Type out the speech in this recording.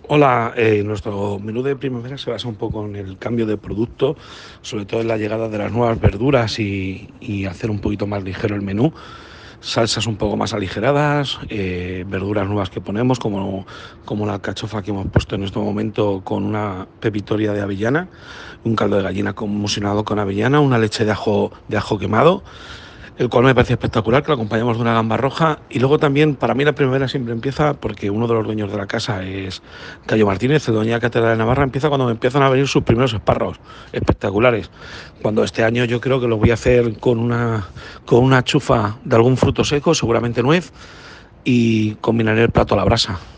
Hola, nuestro menú de primavera se basa un poco en el cambio de producto, sobre todo en la llegada de las nuevas verduras y hacer un poquito más ligero el menú. Salsas un poco más aligeradas, verduras nuevas que ponemos, como la alcachofa que hemos puesto en este momento con una pepitoria de avellana, un caldo de gallina emulsionado con avellana, una leche de ajo quemado, el cual me parece espectacular, que lo acompañamos de una gamba roja. Y luego también, para mí la primavera siempre empieza porque uno de los dueños de la casa es Cayo Martínez, el dueño de la Catedral de Navarra, empieza cuando me empiezan a venir sus primeros espárragos espectaculares. Cuando este año yo creo que lo voy a hacer con una chufa de algún fruto seco, seguramente nuez, y combinaré el plato a la brasa.